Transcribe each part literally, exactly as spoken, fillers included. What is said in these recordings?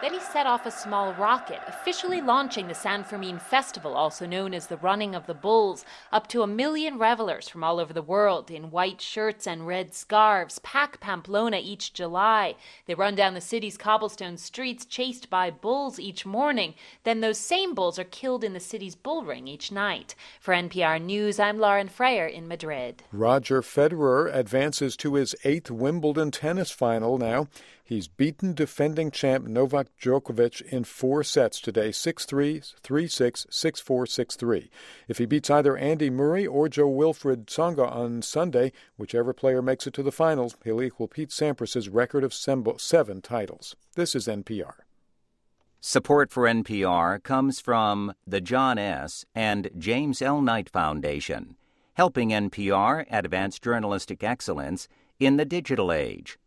Then he set off a small rocket, officially launching the San Fermin Festival, also known as the Running of the Bulls. Up to a million revelers from all over the world in white shirts and red scarves pack Pamplona each July. They run down the city's cobblestone streets chased by bulls each morning. Then those same bulls are killed in the city's bullring each night. For N P R News, I'm Lauren Freyer in Madrid. Roger Federer advances to his eighth Wimbledon tennis final now. He's beaten defending champ Novak Djokovic in four sets today, six three, three six, six four, six three. If he beats either Andy Murray or Jo-Wilfried Tsonga on Sunday, whichever player makes it to the finals, he'll equal Pete Sampras's record of seven titles. This is N P R. Support for N P R comes from the John S. and James L. Knight Foundation, helping N P R advance journalistic excellence in the digital age.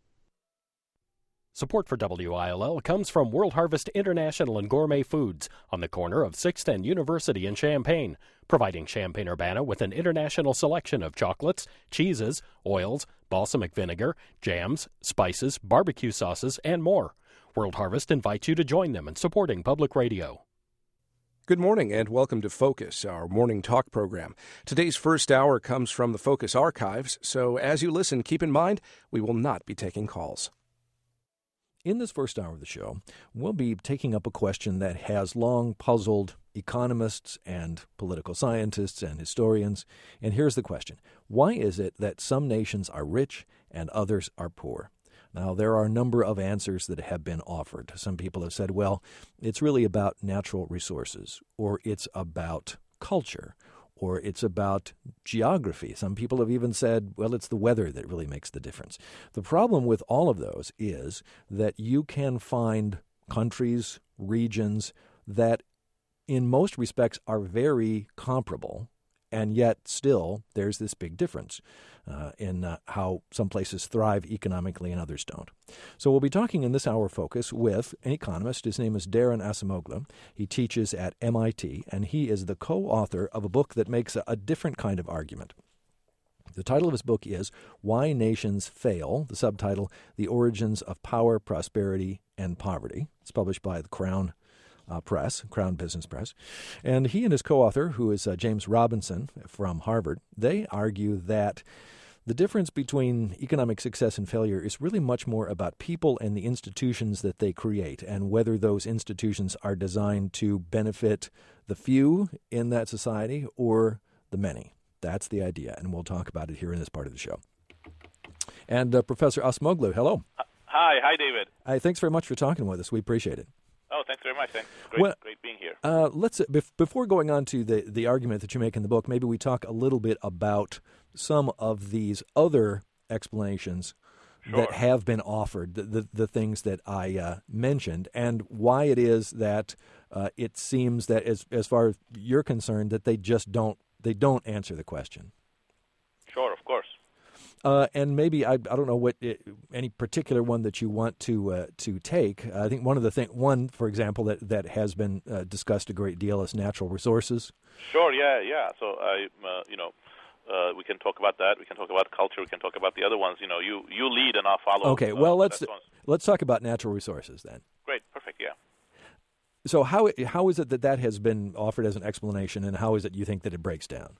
Support for W I L L comes from World Harvest International and Gourmet Foods on the corner of sixth and University in Champaign, providing Champaign-Urbana with an international selection of chocolates, cheeses, oils, balsamic vinegar, jams, spices, barbecue sauces, and more. World Harvest invites you to join them in supporting public radio. Good morning and welcome to Focus, our morning talk program. Today's first hour comes from the Focus archives, so as you listen, keep in mind we will not be taking calls. In this first hour of the show, we'll be taking up a question that has long puzzled economists and political scientists and historians. And here's the question. Why is it that some nations are rich and others are poor? Now, there are a number of answers that have been offered. Some people have said, well, it's really about natural resources, or it's about culture, or it's about geography. Some people have even said, well, it's the weather that really makes the difference. The problem with all of those is that you can find countries, regions that in most respects are very comparable, and yet still there's this big difference uh, in uh, how some places thrive economically and others don't. So we'll be talking in this hour focus with an economist. His name is Daron Acemoglu. He teaches at M I T, and he is the co-author of a book that makes a, a different kind of argument. The title of his book is Why Nations Fail, the subtitle, The Origins of Power, Prosperity, and Poverty. It's published by the Crown Uh, Press, Crown Business Press. And he and his co-author, who is uh, James Robinson from Harvard, they argue that the difference between economic success and failure is really much more about people and the institutions that they create and whether those institutions are designed to benefit the few in that society or the many. That's the idea, and we'll talk about it here in this part of the show. And uh, Professor Acemoglu, hello. Hi. Hi, David. Uh, thanks very much for talking with us. We appreciate it. Oh, thanks very much. Thanks. Great, well, great being here. Uh, let's before going on to the, the argument that you make in the book, maybe we talk a little bit about some of these other explanations sure. that have been offered, the the, the things that I uh, mentioned, and why it is that uh, it seems that, as as far as you're concerned, that they just don't they don't answer the question. Sure, of course. Uh, and maybe I, I don't know what it, any particular one that you want to uh, to take. I think one of the thing one, for example, that that has been uh, discussed a great deal is natural resources. Sure. Yeah. Yeah. So I, uh, you know, uh, we can talk about that. We can talk about culture. We can talk about the other ones. You know, you, you lead and I'll follow. Okay. Uh, well, let's let's talk about natural resources then. Great. Perfect. Yeah. So how how is it that that has been offered as an explanation, and how is it you think that it breaks down?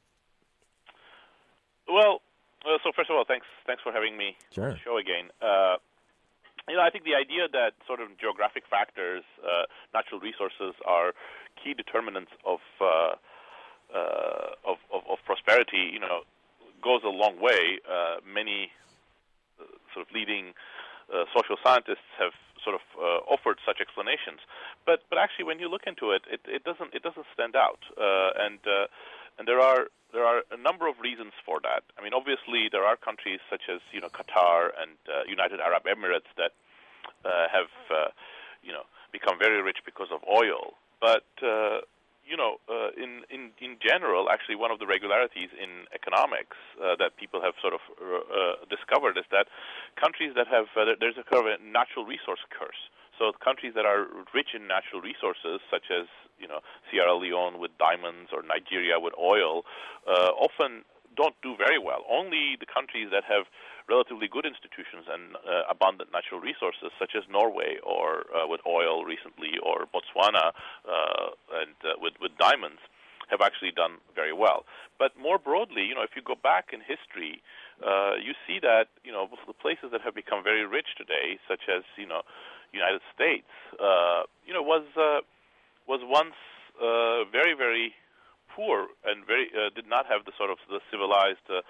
Well. Uh, so first of all, thanks thanks for having me sure. on the show again. Uh, you know, I think the idea that sort of geographic factors, uh, natural resources, are key determinants of, uh, uh, of, of of prosperity, you know, goes a long way. Uh, many uh, sort of leading uh, social scientists have sort of uh, offered such explanations, but but actually, when you look into it, it, it doesn't it doesn't stand out, uh, and uh, and there are. There are a number of reasons for that. I mean, obviously, there are countries such as, you know, Qatar and uh, United Arab Emirates that uh, have, uh, you know, become very rich because of oil. But, uh, you know, uh, in, in, in general, actually, one of the regularities in economics uh, that people have sort of uh, discovered is that countries that have, uh, there's a kind of a natural resource curse. So countries that are rich in natural resources, such as, you know, Sierra Leone with diamonds or Nigeria with oil, uh, often don't do very well. Only the countries that have relatively good institutions and uh, abundant natural resources, such as Norway, or uh, with oil recently, or Botswana, uh, and uh, with, with diamonds, have actually done very well. But more broadly, you know, if you go back in history, uh, you see that, you know, the places that have become very rich today, such as, you know, United States, uh, you know, was uh, was once uh, very, very poor and very uh, did not have the sort of the civilized, uh,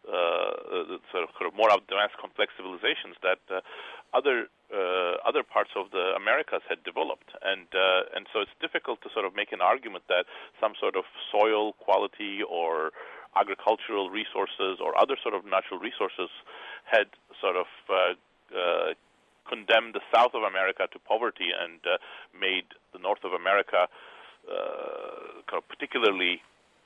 uh, the sort of, sort of more advanced, complex civilizations that uh, other uh, other parts of the Americas had developed, and uh, and so it's difficult to sort of make an argument that some sort of soil quality or agricultural resources or other sort of natural resources had sort of uh, uh, condemned the South of America to poverty and uh, made the North of America uh, kind of particularly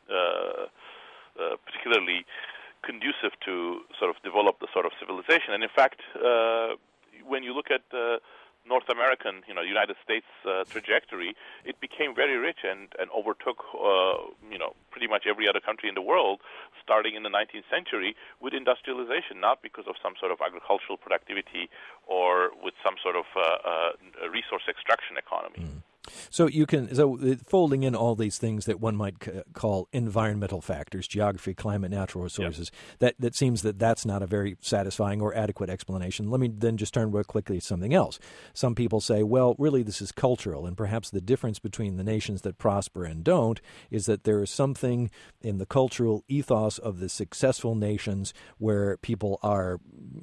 uh, uh, particularly conducive to sort of develop the sort of civilization. And in fact, uh, when you look at uh, North American, you know, United States uh, trajectory, it became very rich and, and overtook, uh, you know, pretty much every other country in the world, starting in the nineteenth century with industrialization, not because of some sort of agricultural productivity or with some sort of uh, uh, resource extraction economy. Mm. So you can so folding in all these things that one might c- call environmental factors, geography, climate, natural resources. Yep. That that seems that that's not a very satisfying or adequate explanation. Let me then just turn real quickly to something else. Some people say, well, really this is cultural, and perhaps the difference between the nations that prosper and don't is that there is something in the cultural ethos of the successful nations where people are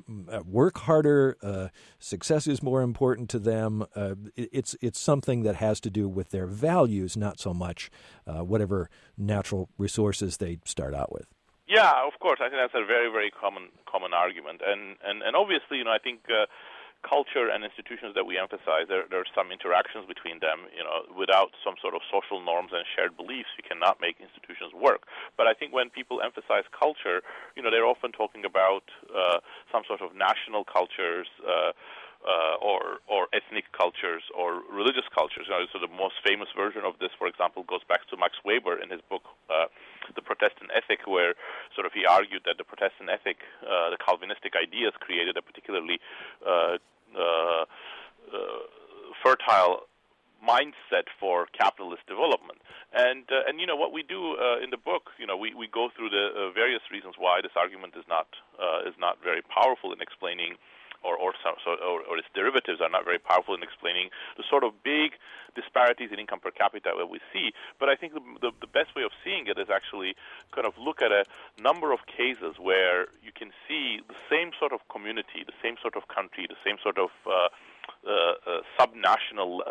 work harder, uh, success is more important to them. Uh, it, it's it's something that has to do with their values, not so much uh, whatever natural resources they start out with. Yeah, of course. I think that's a very, very common common argument, and and, and obviously, you know, I think uh, culture and institutions that we emphasize, there there are some interactions between them. You know, without some sort of social norms and shared beliefs, you cannot make institutions work. But I think when people emphasize culture, you know, they're often talking about uh, some sort of national cultures. Uh, Uh, or or ethnic cultures or religious cultures. You know, so the most famous version of this, for example, goes back to Max Weber in his book, uh, The Protestant Ethic, where sort of he argued that the Protestant ethic, uh, the Calvinistic ideas, created a particularly uh, uh, uh, fertile mindset for capitalist development. And uh, and you know what we do uh, in the book, you know, we, we go through the uh, various reasons why this argument is not uh, is not very powerful in explaining. Or or, some, so, or or its derivatives are not very powerful in explaining the sort of big disparities in income per capita that we see. But I think the, the, the best way of seeing it is actually kind of look at a number of cases where you can see the same sort of community, the same sort of country, the same sort of uh, uh, uh, subnational uh,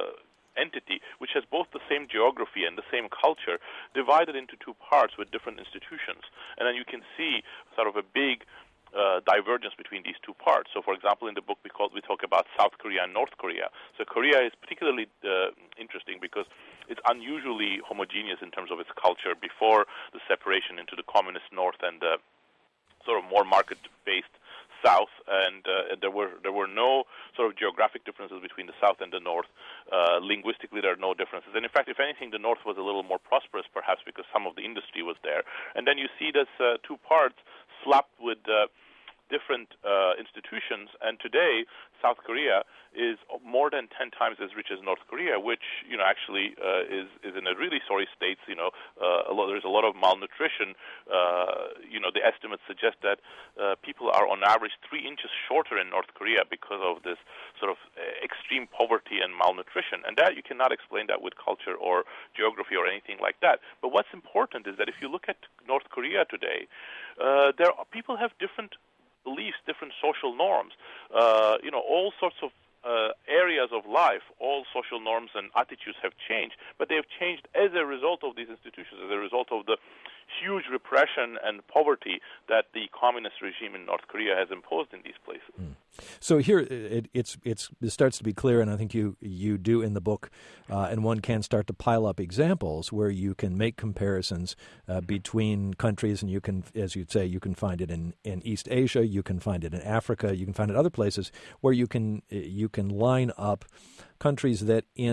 uh, entity, which has both the same geography and the same culture, divided into two parts with different institutions. And then you can see sort of a big Uh, divergence between these two parts. So, for example, in the book we, call, we talk about South Korea and North Korea. So Korea is particularly uh, interesting because it's unusually homogeneous in terms of its culture before the separation into the communist North and the sort of more market-based South. And uh, there were there were no sort of geographic differences between the South and the North. Uh, linguistically, there are no differences. And in fact, if anything, the North was a little more prosperous, perhaps because some of the industry was there. And then you see this uh, two parts slapped with uh, different uh, institutions, and today South Korea is more than ten times as rich as North Korea, which you know actually uh, is is in a really sorry state. You know, uh, a lot, there's a lot of malnutrition. Uh, you know, the estimates suggest that uh, people are on average three inches shorter in North Korea because of this sort of extreme poverty and malnutrition, and that you cannot explain that with culture or geography or anything like that. But what's important is that if you look at North Korea today, uh, there are, people have different beliefs, different social norms, uh, you know, all sorts of uh, areas of life, all social norms and attitudes have changed, but they have changed as a result of these institutions, as a result of the huge repression and poverty that the communist regime in North Korea has imposed in these places. Mm. So here it, it's, it's, it starts to be clear, and I think you, you do in the book, uh, and one can start to pile up examples where you can make comparisons uh, between countries, and you can, as you'd say, you can find it in, in East Asia, you can find it in Africa, you can find it in other places where you can you can line up countries that in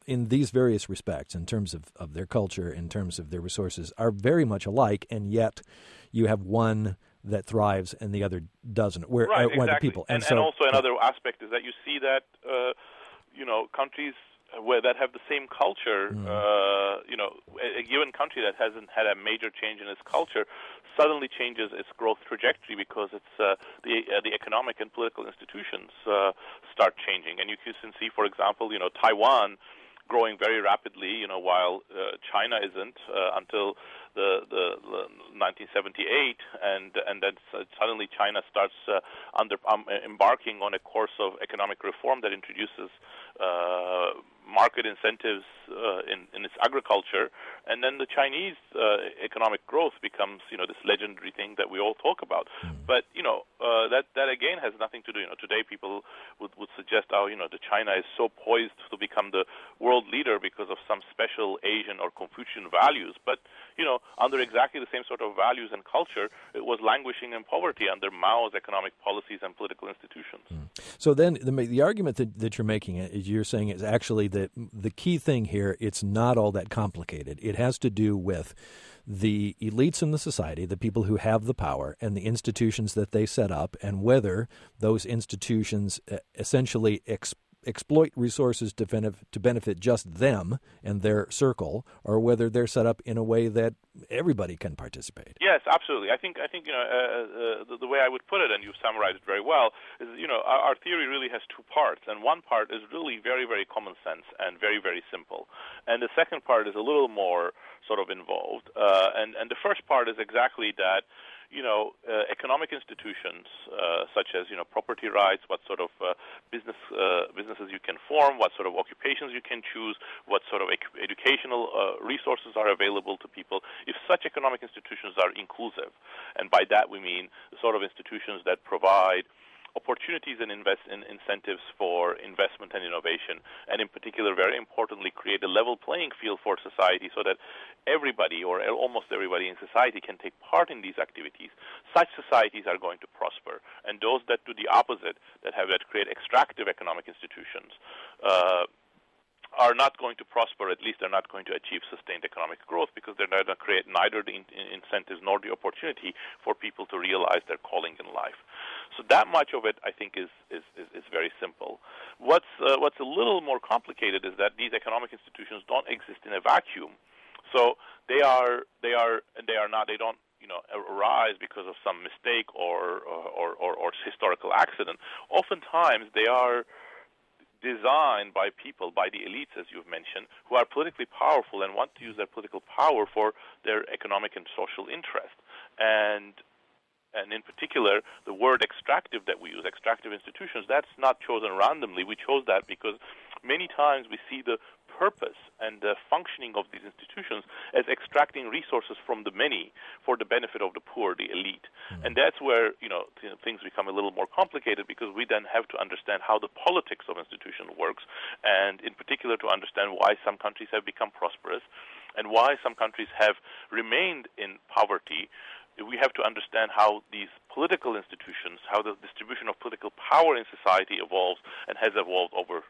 in these various respects, in terms of, of their culture, in terms of their resources, are very much alike, and yet you have one that thrives and the other doesn't. Where, right, uh, exactly. the people. And, and, and, so, and also another yeah. aspect is that you see that, uh, you know, countries where that have the same culture, mm. uh, you know, a, a given country that hasn't had a major change in its culture suddenly changes its growth trajectory because it's uh, the uh, the economic and political institutions uh, start changing. And you can see, for example, you know, Taiwan growing very rapidly, you know, while uh, China isn't uh, until the, the, the nineteen seventy-eight, and and then suddenly China starts uh, under um, embarking on a course of economic reform that introduces uh, market incentives uh, in, in its agriculture, and then the Chinese uh, economic growth becomes, you know, this legendary thing that we all talk about. Mm. But, you know, uh, that, that again has nothing to do, you know, today people would, would suggest, oh, you know, the China is so poised to become the world leader because of some special Asian or Confucian values. But, you know, under exactly the same sort of values and culture, it was languishing in poverty under Mao's economic policies and political institutions. Mm. So then the, the argument that, that you're making, is you're saying is actually that the key thing here, it's not all that complicated. It has to do with the elites in the society, the people who have the power, and the institutions that they set up, and whether those institutions essentially ex- exploit resources to benefit, to benefit just them and their circle, or whether they're set up in a way that everybody can participate. Yes, absolutely. I think I think you know uh, uh, the, the way I would put it, and you've summarized it very well, is you know our, our theory really has two parts, and one part is really very very common sense and very very simple, and the second part is a little more sort of involved. Uh, and and the first part is exactly that. You know, uh, economic institutions uh, such as, you know, property rights, what sort of uh, business uh, businesses you can form, what sort of occupations you can choose, what sort of ec- educational uh, resources are available to people. If such economic institutions are inclusive, and by that we mean the sort of institutions that provide opportunities and invest in incentives for investment and innovation, and in particular, very importantly, create a level playing field for society so that everybody or almost everybody in society can take part in these activities. Such societies are going to prosper, and those that do the opposite, that have that create extractive economic institutions, uh, are not going to prosper. At least they're not going to achieve sustained economic growth because they're not going to create neither the in- incentives nor the opportunity for people to realize their calling in life. So that much of it, I think, is is, is, is very simple. What's uh, what's a little more complicated is that these economic institutions don't exist in a vacuum. So they are they are they are not they don't you know arise because of some mistake or or or, or historical accident. Oftentimes they are designed by people, by the elites, as you've mentioned, who are politically powerful and want to use their political power for their economic and social interest. And and in particular, the word extractive that we use, extractive institutions, that's not chosen randomly. We chose that because many times we see the purpose and the functioning of these institutions as extracting resources from the many for the benefit of the poor, the elite. Mm-hmm. And that's where, you know, th- things become a little more complicated because we then have to understand how the politics of institution works, and in particular to understand why some countries have become prosperous and why some countries have remained in poverty. We have to understand how these political institutions, how the distribution of political power in society evolves and has evolved over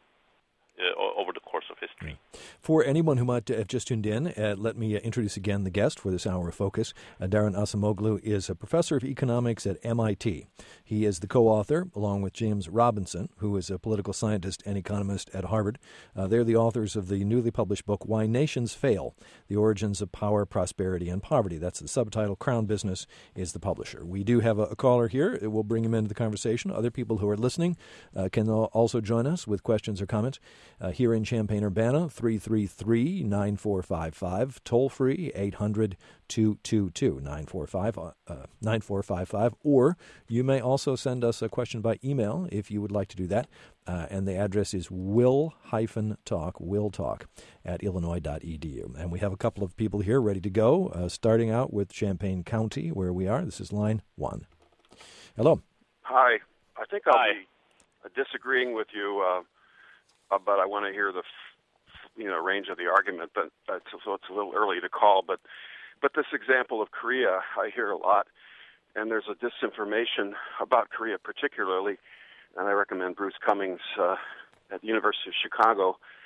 Uh, over the course of history. For anyone who might have just tuned in, uh, let me uh, introduce again the guest for this hour of Focus. Uh, Daron Acemoglu is a professor of economics at M I T. He is the co-author, along with James Robinson, who is a political scientist and economist at Harvard. Uh, they're the authors of the newly published book, Why Nations Fail, The Origins of Power, Prosperity, and Poverty. That's the subtitle. Crown Business is the publisher. We do have a, a caller here. We'll bring him into the conversation. Other people who are listening uh, can also join us with questions or comments. Uh, here in Champaign-Urbana, three three three, nine four five five, toll-free, eight hundred, two two two, nine four five, nine four five five, or you may also send us a question by email if you would like to do that, uh, and the address is will-talk, will-talk, at illinois dot e d u. And we have a couple of people here ready to go, uh, starting out with Champaign County, where we are. This is line one. Hello. Hi. I think I'll Hi. be disagreeing with you, uh, Uh, but I want to hear the, you know, range of the argument. But uh, so it's a little early to call. But, but this example of Korea, I hear a lot, and there's a disinformation about Korea particularly. And I recommend Bruce Cummings uh, at the University of Chicago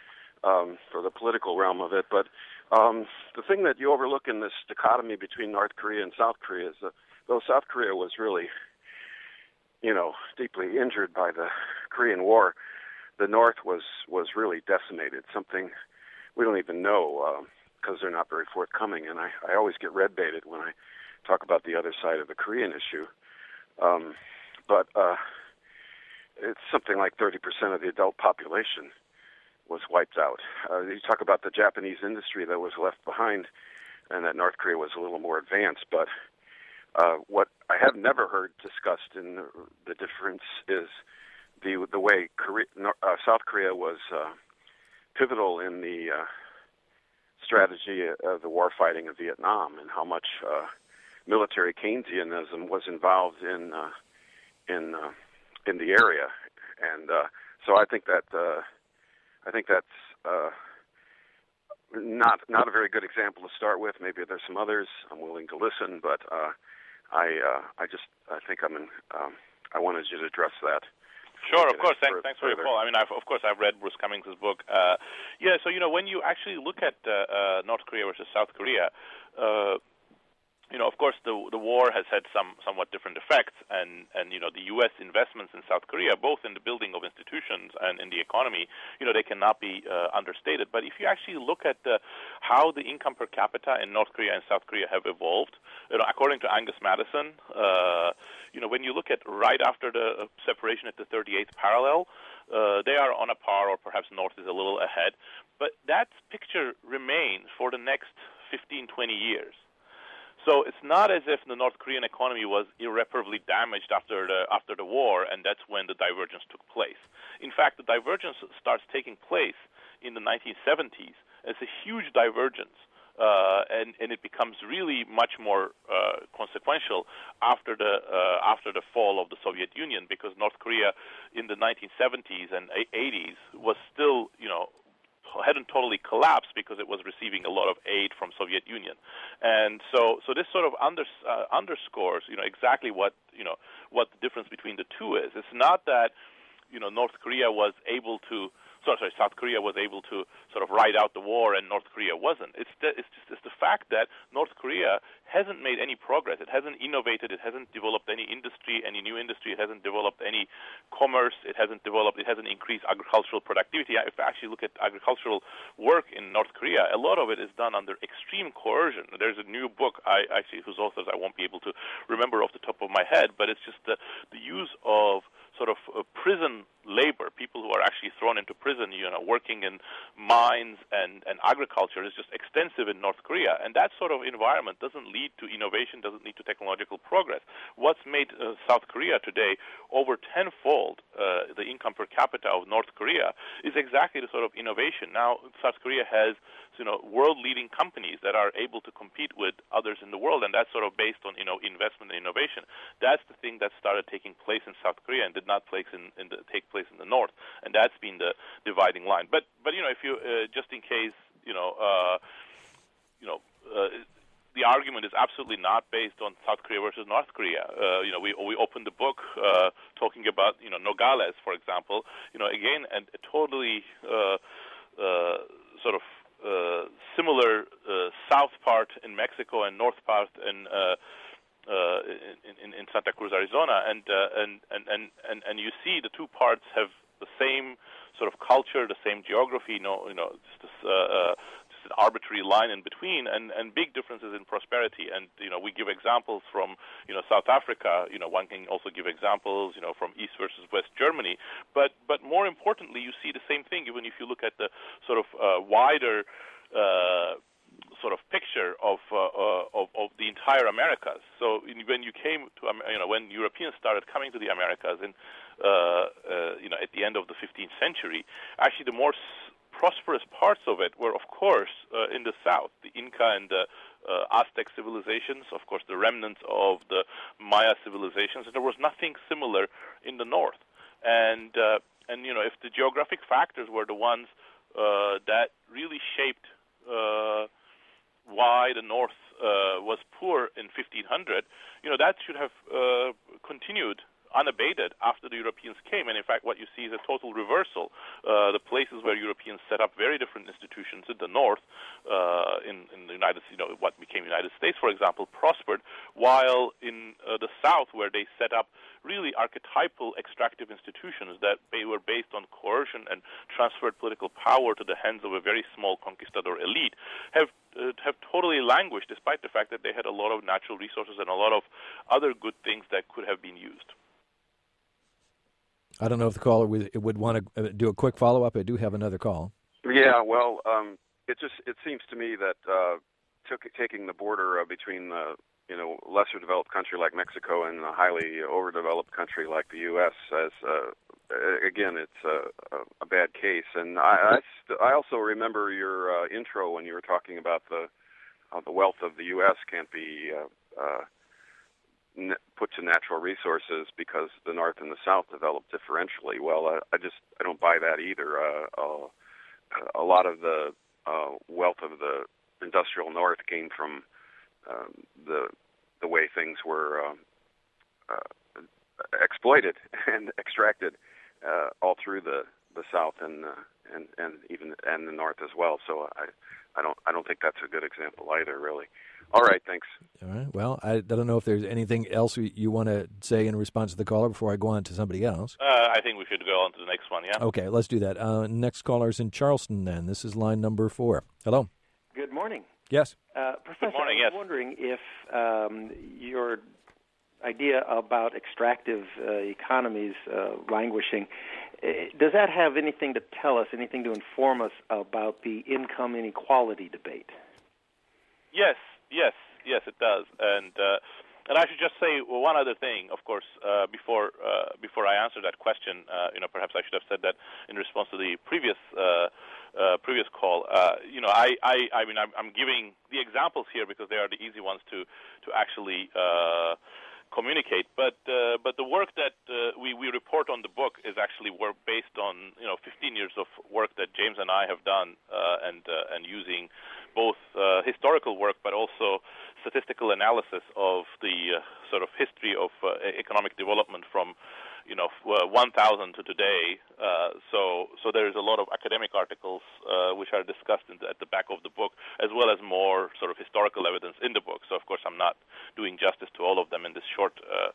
um, for the political realm of it. But um, the thing that you overlook in this dichotomy between North Korea and South Korea is that though South Korea was really, you know, deeply injured by the Korean War, the North was, was really decimated, something we don't even know because uh, they're not very forthcoming. And I, I always get red-baited when I talk about the other side of the Korean issue. Um, but uh, it's something like thirty percent of the adult population was wiped out. Uh, you talk about the Japanese industry that was left behind and that North Korea was a little more advanced, but uh, what I have never heard discussed in the, the difference is the the way Korea, uh, South Korea was uh, pivotal in the uh, strategy of the war fighting of Vietnam and how much uh, military Keynesianism was involved in uh, in uh, in the area, and uh, so I think that uh, I think that's uh, not not a very good example to start with. Maybe there's some others. I'm willing to listen, but uh, I uh, I just I think I'm in, um, I wanted you to address that. Sure, of course. Thanks, thanks for your call. I mean, I've, of course, I've read Bruce Cummings' book. Uh, yeah, so, you know, when you actually look at uh, uh, North Korea versus South Korea, uh, you know, of course, the the war has had some somewhat different effects, and, and you know, the U S investments in South Korea, both in the building of institutions and in the economy, you know, they cannot be uh, understated. But if you actually look at the, how the income per capita in North Korea and South Korea have evolved, you know, according to Angus Madison, uh, you know, when you look at right after the separation at the thirty-eighth parallel, uh, they are on a par, or perhaps North is a little ahead. But that picture remains for the next fifteen, twenty years. So it's not as if the North Korean economy was irreparably damaged after the after the war, and that's when the divergence took place. In fact, the divergence starts taking place in the nineteen seventies. It's a huge divergence, uh, and and it becomes really much more uh, consequential after the uh, after the fall of the Soviet Union, because North Korea in the nineteen seventies and eighties was still, you know, hadn't totally collapsed because it was receiving a lot of aid from Soviet Union, and so so this sort of under, uh, underscores, you know, exactly what you know what the difference between the two is. It's not that, you know, North Korea was able to. Sorry, sorry, South Korea was able to sort of ride out the war and North Korea wasn't. It's the, it's just it's the fact that North Korea hasn't made any progress. It hasn't innovated. It hasn't developed any industry, any new industry. It hasn't developed any commerce. It hasn't developed. It hasn't increased agricultural productivity. If I actually look at agricultural work in North Korea, a lot of it is done under extreme coercion. There's a new book, I actually whose authors I won't be able to remember off the top of my head, but it's just the the use of sort of uh, prison labor, people who are actually thrown into prison, you know, working in mines and, and agriculture is just extensive in North Korea. And that sort of environment doesn't lead to innovation, doesn't lead to technological progress. What's made uh, South Korea today over tenfold uh, the income per capita of North Korea is exactly the sort of innovation. Now, South Korea has, you know, world-leading companies that are able to compete with others in the world, and that's sort of based on, you know, investment and innovation. That's the thing that started taking place in South Korea and did not place in, in the, take place in the North, and that's been the dividing line. But, but you know, if you uh, just in case, you know, uh, you know. Uh, The argument is absolutely not based on South Korea versus North Korea. Uh, you know, we we opened the book uh, talking about, you know, Nogales, for example. You know, again, and a totally uh, uh, sort of uh, similar uh, south part in Mexico and north part in uh, uh, in, in, in Santa Cruz, Arizona, and, uh, and and and and and you see the two parts have the same sort of culture, the same geography. You know, you know, just this, uh, uh, an arbitrary line in between, and, and big differences in prosperity. And, you know, we give examples from, you know, South Africa. You know, one can also give examples, you know, from East versus West Germany. But but more importantly, you see the same thing even if you look at the sort of uh, wider uh, sort of picture of, uh, uh, of of the entire Americas. So when you came to, you know, when Europeans started coming to the Americas in, uh, uh, you know, at the end of the fifteenth century, actually the more prosperous parts of it were, of course, uh, in the south, the Inca and the uh, Aztec civilizations, of course, the remnants of the Maya civilizations, and there was nothing similar in the north. And, uh, and you know, if the geographic factors were the ones uh, that really shaped uh, why the north uh, was poor in fifteen hundred, you know, that should have uh, continued unabated after the Europeans came. And in fact, what you see is a total reversal. Uh, the places where Europeans set up very different institutions in the north, uh, in, in the United, you know, what became United States, for example, prospered, while in uh, the south, where they set up really archetypal extractive institutions that they were based on coercion and transferred political power to the hands of a very small conquistador elite, have uh, have totally languished, despite the fact that they had a lot of natural resources and a lot of other good things that could have been used. I don't know if the caller would, would want to do a quick follow-up. I do have another call. Yeah, well, um, it just it seems to me that uh, took, taking the border uh, between the you know lesser developed country like Mexico and a highly overdeveloped country like the U S as uh, again, it's a, a bad case. And I I, st- I also remember your uh, intro when you were talking about the uh, the wealth of the U S can't be uh, uh, put to natural resources because the North and the South developed differentially. Well, uh, I just I don't buy that either. Uh, uh, a lot of the uh, wealth of the industrial North came from um, the the way things were um, uh, exploited and extracted uh, all through the, the South and uh, and and even and the North as well. So I I don't I don't think that's a good example either, really. All right, thanks. All right. Well, I, I don't know if there's anything else you want to say in response to the caller before I go on to somebody else. Uh, I think we should go on to the next one, yeah? Okay, let's do that. Uh, next caller's in Charleston, then. This is line number four. Hello. Good morning. Yes. Uh, Professor, Good morning, I was yes. wondering if um, your idea about extractive uh, economies uh, languishing, uh, does that have anything to tell us, anything to inform us about the income inequality debate? Yes. Yes, yes, it does, and uh, and I should just say well, one other thing. Of course, uh, before uh, before I answer that question, uh, you know, perhaps I should have said that in response to the previous uh, uh, previous call. Uh, you know, I, I, I mean, I'm, I'm giving the examples here because they are the easy ones to to actually uh, communicate. But uh, but the work that uh, we we report on the book is actually work based on you know fifteen years of work that James and I have done, uh, and uh, and using both uh, historical work but also statistical analysis of the uh, sort of history of uh, economic development from, you know, uh, one thousand to today. Uh, so so there is a lot of academic articles uh, which are discussed in the, at the back of the book, as well as more sort of historical evidence in the book. So of course I'm not doing justice to all of them in this short uh,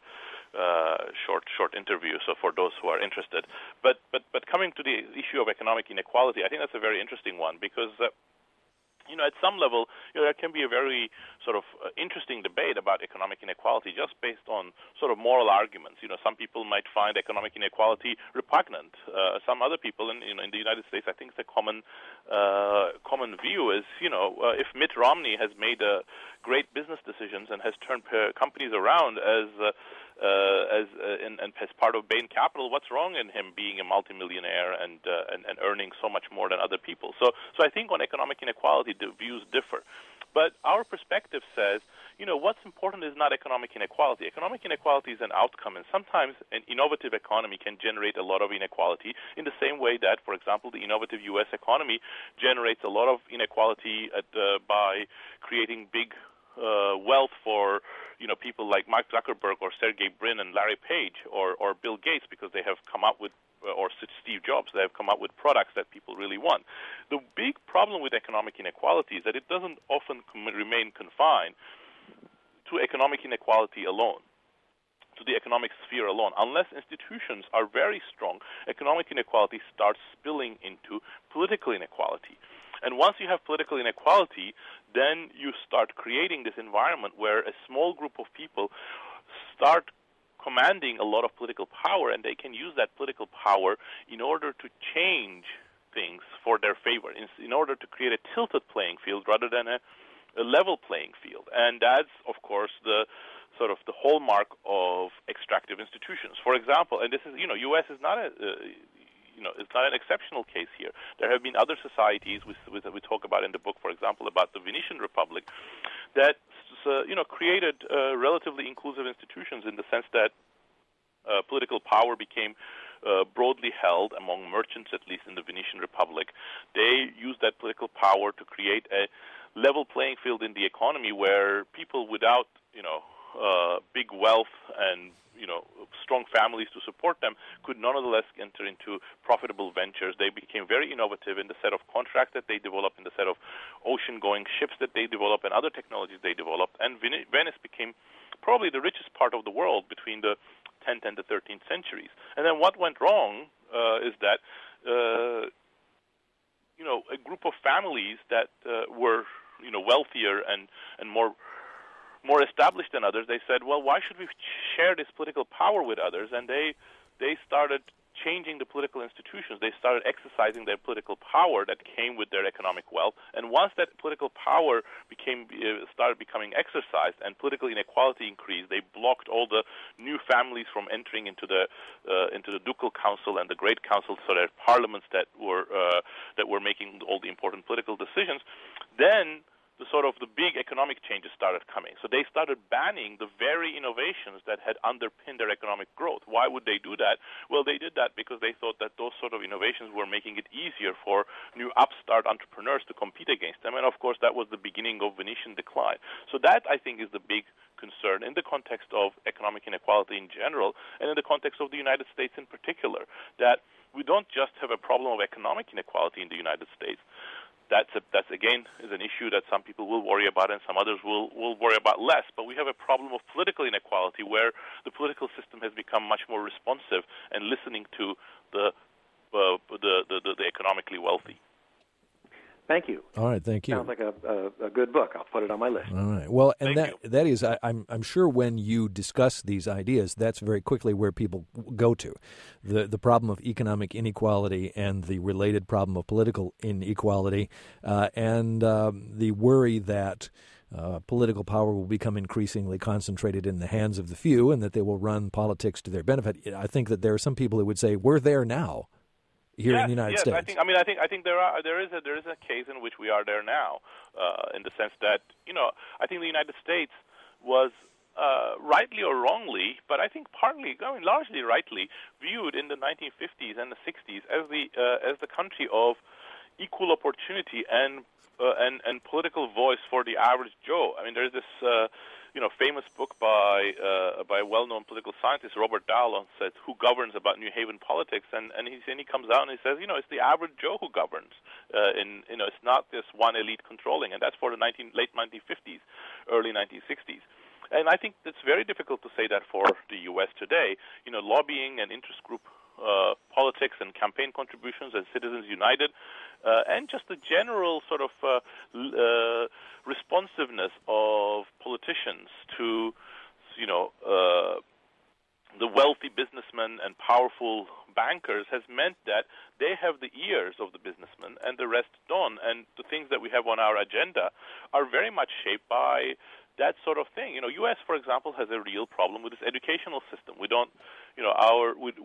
uh, short short interview. So for those who are interested, but but but coming to the issue of economic inequality, I think that's a very interesting one because. Uh, You know, at some level, you know, there can be a very sort of uh, interesting debate about economic inequality just based on sort of moral arguments. You know, some people might find economic inequality repugnant. Uh, some other people, in, you know, in the United States, I think the common uh, common view is, you know, uh, if Mitt Romney has made uh, great business decisions and has turned uh, companies around as uh, Uh, as uh, and, and as part of Bain Capital, what's wrong in him being a multimillionaire and, uh, and and earning so much more than other people? So, so I think on economic inequality, the views differ. But our perspective says, you know, what's important is not economic inequality. Economic inequality is an outcome, and sometimes an innovative economy can generate a lot of inequality in the same way that, for example, the innovative U S economy generates a lot of inequality at, uh, by creating big uh, wealth for you know, people like Mark Zuckerberg or Sergey Brin and Larry Page or, or Bill Gates because they have come up with, or Steve Jobs, they have come up with products that people really want. The big problem with economic inequality is that it doesn't often com- remain confined to economic inequality alone, to the economic sphere alone. Unless institutions are very strong, economic inequality starts spilling into political inequality. And once you have political inequality, then you start creating this environment where a small group of people start commanding a lot of political power, and they can use that political power in order to change things for their favor, in, in order to create a tilted playing field rather than a, a level playing field. And that's, of course, the sort of the hallmark of extractive institutions. For example, and this is, you know, U S is not a... Uh, You know, it's not an exceptional case here. There have been other societies with, with, we talk about in the book, for example, about the Venetian Republic, that uh, you know created uh, relatively inclusive institutions in the sense that uh, political power became uh, broadly held among merchants, at least in the Venetian Republic. They used that political power to create a level playing field in the economy where people without you know uh, big wealth and you know strong families to support them, could nonetheless enter into profitable ventures. They became very innovative in the set of contracts that they developed, in the set of ocean-going ships that they developed, and other technologies they developed. And Venice became probably the richest part of the world between the tenth and the thirteenth centuries. And then what went wrong uh, is that, uh, you know, a group of families that uh, were, you know, wealthier and, and more more established than others, they said, well, why should we share this political power with others? And they they started changing the political institutions. They started exercising their political power that came with their economic wealth. And once that political power became uh, started becoming exercised and political inequality increased, they blocked all the new families from entering into the uh, into the ducal council and the great council, so that parliaments that were uh, that were making all the important political decisions. Then the sort of the big economic changes started coming. So they started banning the very innovations that had underpinned their economic growth. Why would they do that? Well, they did that because they thought that those sort of innovations were making it easier for new upstart entrepreneurs to compete against them. And of course, that was the beginning of Venetian decline. So that, I think, is the big concern in the context of economic inequality in general, and in the context of the United States in particular, that we don't just have a problem of economic inequality in the United States. That's, a, that's again, is an issue that some people will worry about and some others will, will worry about less. But we have a problem of political inequality where the political system has become much more responsive and listening to the, uh, the, the, the, the economically wealthy. Thank you. All right, thank you. Sounds like a, a, a good book. I'll put it on my list. All right. Well, and Thank that you. that is, I, I'm I'm sure when you discuss these ideas, that's very quickly where people go to, the the problem of economic inequality and the related problem of political inequality, uh, and um, the worry that uh, political power will become increasingly concentrated in the hands of the few, and that they will run politics to their benefit. I think that there are some people who would say we're there now. Here yes, in the United yes, States. I think. I mean, I think. I think there are. There is a. There is a case in which we are there now, uh, in the sense that, you know, I think the United States was, uh, rightly or wrongly, but I think partly, I mean, largely rightly, viewed in the nineteen fifties and the sixties as the uh, as the country of equal opportunity and uh, and and political voice for the average Joe. I mean, there's this. Uh, You know, famous book by uh, by a well-known political scientist, Robert Dahl, said "Who Governs" about New Haven politics, and and he and he comes out and he says, you know, it's the average Joe who governs. Uh, in you know, it's not this one elite controlling, and that's for the nineteen, late nineteen fifties, early nineteen sixties. And I think it's very difficult to say that for the U S today. You know, lobbying and interest group uh, politics and campaign contributions and Citizens United, uh, and just the general sort of uh, uh, responsiveness of politicians to, you know, uh, the wealthy businessmen and powerful bankers has meant that they have the ears of the businessmen and the rest don't. And the things that we have on our agenda are very much shaped by that sort of thing. You know, U S, for example, has a real problem with its educational system. We don't, you know, our we,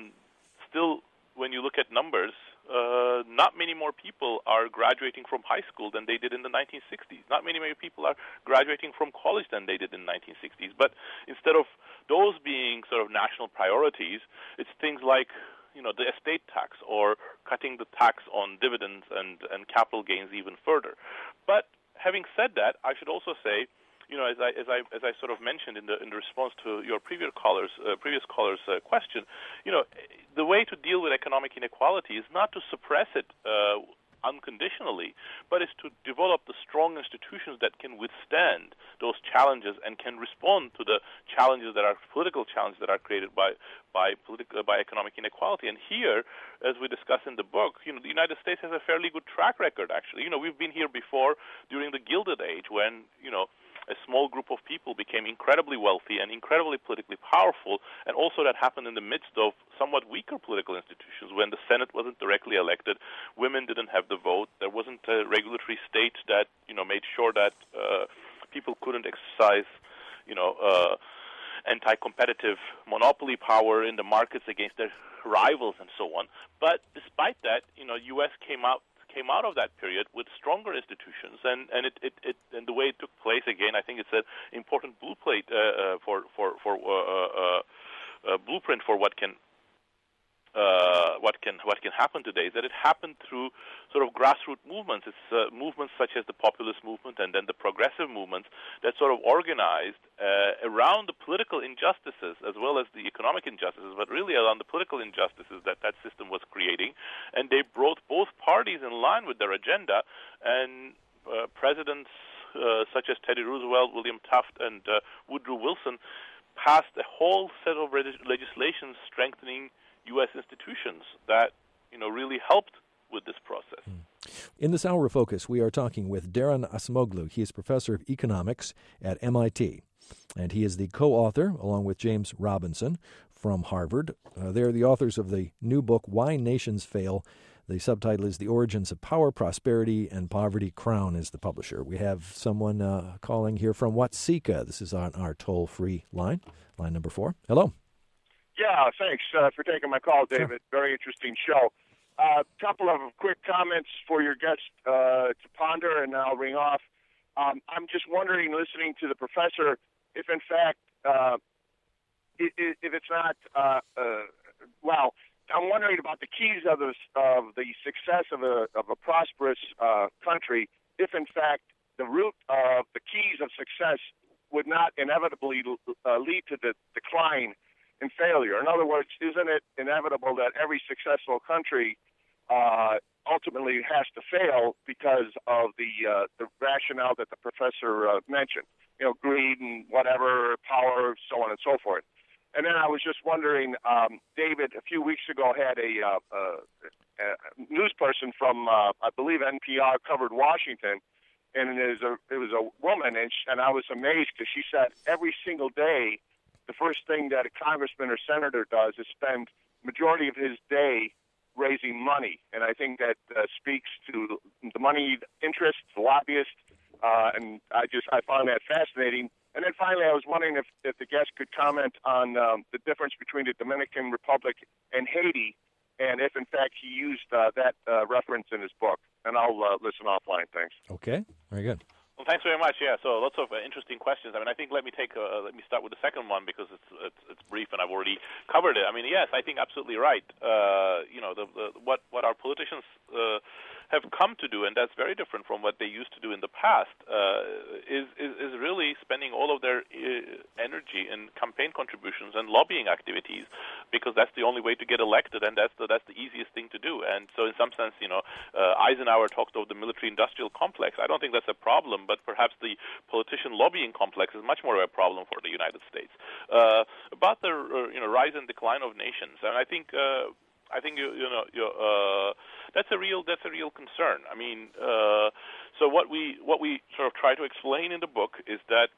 still, when you look at numbers, uh, not many more people are graduating from high school than they did in the nineteen sixties. Not many more people are graduating from college than they did in the nineteen sixties. But instead of those being sort of national priorities, it's things like, you know, the estate tax or cutting the tax on dividends and, and capital gains even further. But having said that, I should also say, you know, as I as I as I sort of mentioned in the in the response to your previous callers uh, previous caller's uh, question, you know, the way to deal with economic inequality is not to suppress it uh, unconditionally, but is to develop the strong institutions that can withstand those challenges and can respond to the challenges that are political challenges that are created by by political by economic inequality. And here, as we discuss in the book, you know, the United States has a fairly good track record. Actually, you know, we've been here before during the Gilded Age when, you know, a small group of people became incredibly wealthy and incredibly politically powerful, and also that happened in the midst of somewhat weaker political institutions when the Senate wasn't directly elected, women didn't have the vote, there wasn't a regulatory state that, you know, made sure that uh, people couldn't exercise, you know, uh, anti-competitive monopoly power in the markets against their rivals and so on. But despite that, you know, U S came out came out of that period with stronger institutions, and and it, it, it and the way it took place, again, I think it's an important blueprint uh, uh, for for for uh, uh, uh, blueprint for what can uh, what can what can happen today is that it happened through sort of grassroots movements. It's uh, movements such as the populist movement and then the progressive movements that sort of organized uh, around the political injustices as well as the economic injustices, but really around the political injustices that that system was creating. And they brought both parties in line with their agenda, and uh, presidents uh, such as Teddy Roosevelt, William Taft, and uh, Woodrow Wilson passed a whole set of legislation strengthening U S institutions that, you know, really helped with this process. In this hour of Focus, we are talking with Daron Acemoglu. He is professor of economics at M I T, and he is the co-author, along with James Robinson from Harvard. Uh, they're the authors of the new book, Why Nations Fail. The subtitle is The Origins of Power, Prosperity, and Poverty. Crown is the publisher. We have someone uh, calling here from Watseka. This is on our toll-free line, line number four. Hello. Yeah, thanks uh, for taking my call, David. Sure. Very interesting show. A uh, couple of quick comments for your guest uh, to ponder, and then I'll ring off. Um, I'm just wondering, listening to the professor, if in fact, uh, if, if it's not, uh, uh, well, I'm wondering about the keys of the, of the success of a, of a prosperous uh, country, if in fact the root of the keys of success would not inevitably uh, lead to the decline and failure. In other words, isn't it inevitable that every successful country uh, ultimately has to fail because of the uh, the rationale that the professor uh, mentioned? You know, greed and whatever, power, so on and so forth. And then I was just wondering, um, David, a few weeks ago had a, uh, uh, a news person from, uh, I believe, N P R covered Washington, and it was a, it was a woman, and, she, and I was amazed because she said every single day the first thing that a congressman or senator does is spend majority of his day raising money. And I think that uh, speaks to the money interests, the lobbyists, uh, and I just I found that fascinating. And then finally, I was wondering if, if the guest could comment on um, the difference between the Dominican Republic and Haiti, and if, in fact, he used uh, that uh, reference in his book. And I'll uh, listen offline. Thanks. Okay. Very good. Well, thanks very much. Yeah, so lots of uh, interesting questions. I mean, I think let me take uh, let me start with the second one because it's, it's it's brief and I've already covered it. I mean, yes, I think absolutely right. Uh, you know, the, the what what our politicians uh, have come to do, and that's very different from what they used to do in the past, uh, is, is is really spending all of their uh, energy in campaign contributions and lobbying activities, because that's the only way to get elected, and that's the that's the easiest thing to do. And so, in some sense, you know, uh, Eisenhower talked of the military-industrial complex. I don't think that's a problem, but perhaps the politician lobbying complex is much more of a problem for the United States. Uh, about the uh, you know rise and decline of nations, and I think uh, I think you you know you, uh, that's a real that's a real concern. I mean, uh, so what we what we sort of try to explain in the book is that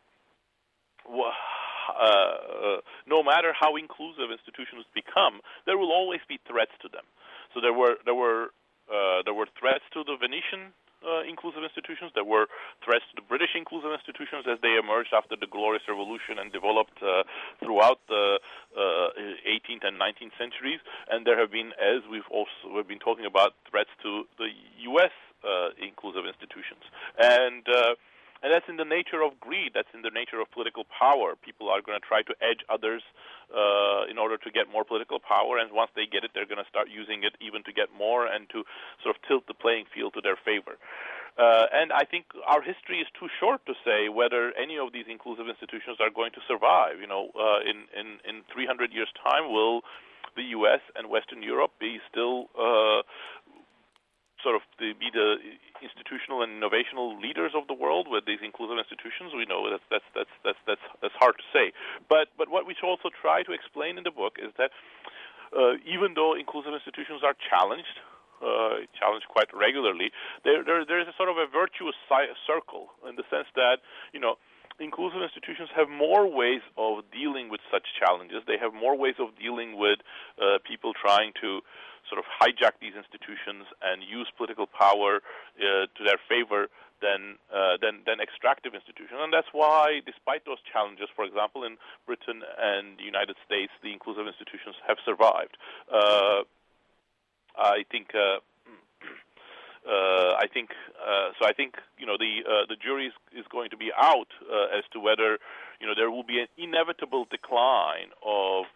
uh, no matter how inclusive institutions become, there will always be threats to them. So there were there were uh, there were threats to the Venetian Uh, inclusive institutions. There were threats to the British inclusive institutions as they emerged after the Glorious Revolution and developed uh, throughout the uh, eighteenth and nineteenth centuries. And there have been, as we've also we've been talking about, threats to the U S uh, inclusive institutions. And uh, and that's in the nature of greed. That's in the nature of political power. People are going to try to edge others uh, in order to get more political power, and once they get it, they're going to start using it even to get more and to sort of tilt the playing field to their favor. Uh, and I think our history is too short to say whether any of these inclusive institutions are going to survive. You know, uh, in, in, in three hundred years' time, will the U S and Western Europe be still uh, sort of the, be the institutional and innovational leaders of the world with these inclusive institutions? We know that's that's that's that's that's, that's hard to say. But but what we should also try to explain in the book is that uh, even though inclusive institutions are challenged, uh, challenged quite regularly, there there there is a sort of a virtuous circle in the sense that, you know, inclusive institutions have more ways of dealing with such challenges. They have more ways of dealing with uh, people trying to sort of hijack these institutions and use political power uh, to their favor than, uh, than than extractive institutions. And that's why, despite those challenges, for example, in Britain and the United States, the inclusive institutions have survived. Uh, I think. Uh, Uh, I think uh, so. I think you know the uh, the jury is, is going to be out uh, as to whether you know there will be an inevitable decline of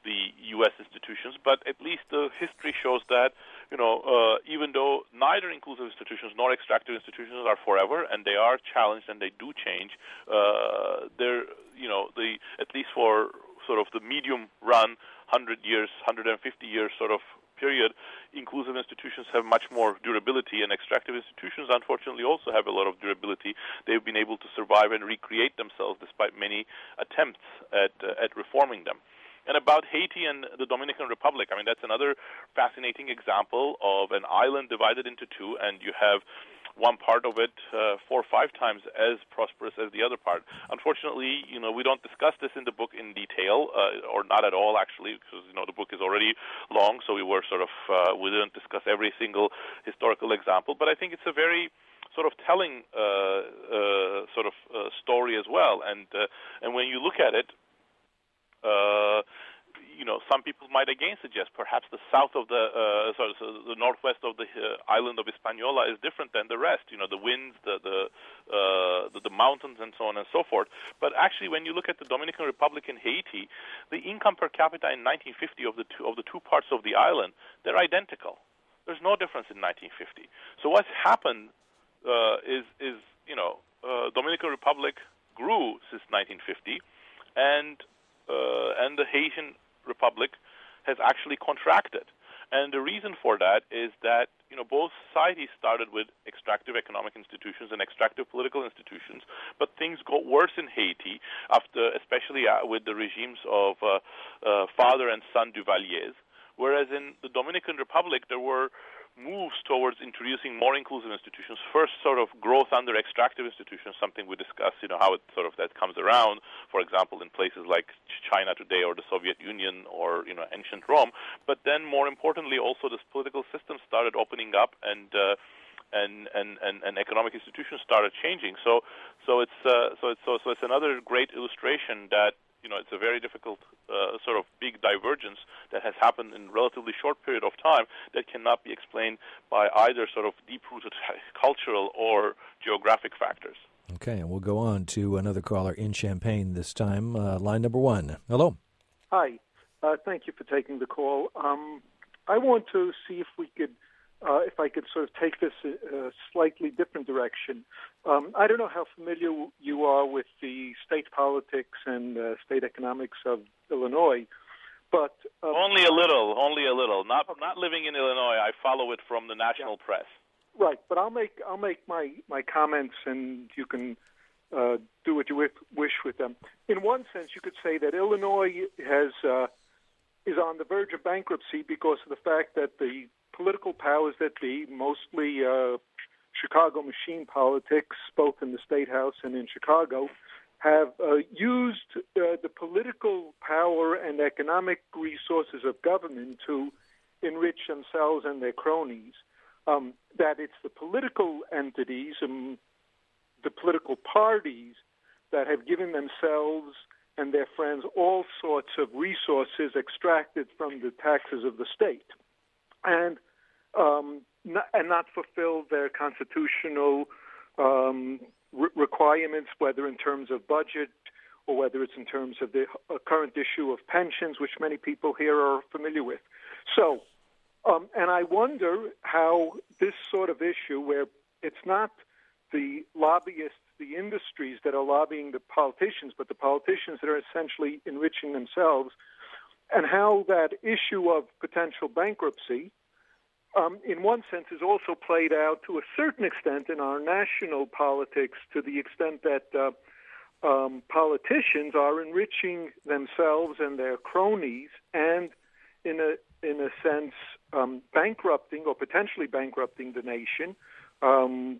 the U S institutions, but at least the history shows that, you know, uh, even though neither inclusive institutions nor extractive institutions are forever, and they are challenged and they do change, uh, they're, you know, the at least for sort of the medium run, one hundred years, one hundred fifty years sort of period, inclusive institutions have much more durability, and extractive institutions, unfortunately, also have a lot of durability. They've been able to survive and recreate themselves despite many attempts at uh, at reforming them. And about Haiti and the Dominican Republic, I mean, that's another fascinating example of an island divided into two, and you have one part of it uh, four or five times as prosperous as the other part. Unfortunately, you know, we don't discuss this in the book in detail, uh, or not at all, actually, because, you know, the book is already long, so we were sort of, uh, we didn't discuss every single historical example, but I think it's a very sort of telling uh, uh, sort of uh, story as well. And, uh, and when you look at it, Uh, you know, some people might again suggest perhaps the south of the, uh, sorry, so the northwest of the uh, island of Hispaniola is different than the rest. You know, the winds, the the, uh, the the mountains, and so on and so forth. But actually, when you look at the Dominican Republic and Haiti, the income per capita in nineteen fifty of the two of the two parts of the island, they're identical. There's no difference in nineteen fifty. So what's happened uh, is is you know, uh, Dominican Republic grew since nineteen fifty, and Uh, and the Haitian Republic has actually contracted. And the reason for that is that, you know, both societies started with extractive economic institutions and extractive political institutions, but things got worse in Haiti, after, especially uh, with the regimes of uh, uh, father and son Duvaliers, whereas in the Dominican Republic there were moves towards introducing more inclusive institutions. First, sort of growth under extractive institutions, something we discussed, you know, how it sort of that comes around, for example, in places like China today or the Soviet Union or, you know, ancient Rome. But then, more importantly, also this political system started opening up, and uh, and, and, and, and economic institutions started changing. So so it's uh, so it's so, so it's another great illustration that, you know, it's a very difficult uh, sort of big divergence that has happened in a relatively short period of time that cannot be explained by either sort of deep-rooted cultural or geographic factors. Okay, and we'll go on to another caller in Champaign this time. Uh, line number one. Hello. Hi. Uh, thank you for taking the call. Um, I want to see if we could, uh, if I could sort of take this a, a slightly different direction. Um, I don't know how familiar you are with the state politics and uh, state economics of Illinois, but uh, only a little, only a little. Not not living in Illinois, I follow it from the national yeah. press. Right, but I'll make I'll make my, my comments, and you can uh, do what you wish with them. In one sense, you could say that Illinois has uh, is on the verge of bankruptcy because of the fact that the political powers that be, mostly uh, Chicago machine politics, both in the State House and in Chicago, have uh, used uh, the political power and economic resources of government to enrich themselves and their cronies. Um, that it's the political entities and the political parties that have given themselves and their friends all sorts of resources extracted from the taxes of the state, and um, not, and not fulfill their constitutional um, re- requirements, whether in terms of budget or whether it's in terms of the uh, current issue of pensions, which many people here are familiar with. So, um, and I wonder how this sort of issue, where it's not the lobbyists, the industries that are lobbying the politicians, but the politicians that are essentially enriching themselves, and how that issue of potential bankruptcy, um, in one sense, is also played out to a certain extent in our national politics, to the extent that uh, um, politicians are enriching themselves and their cronies, and in a in a sense um, bankrupting or potentially bankrupting the nation. Um,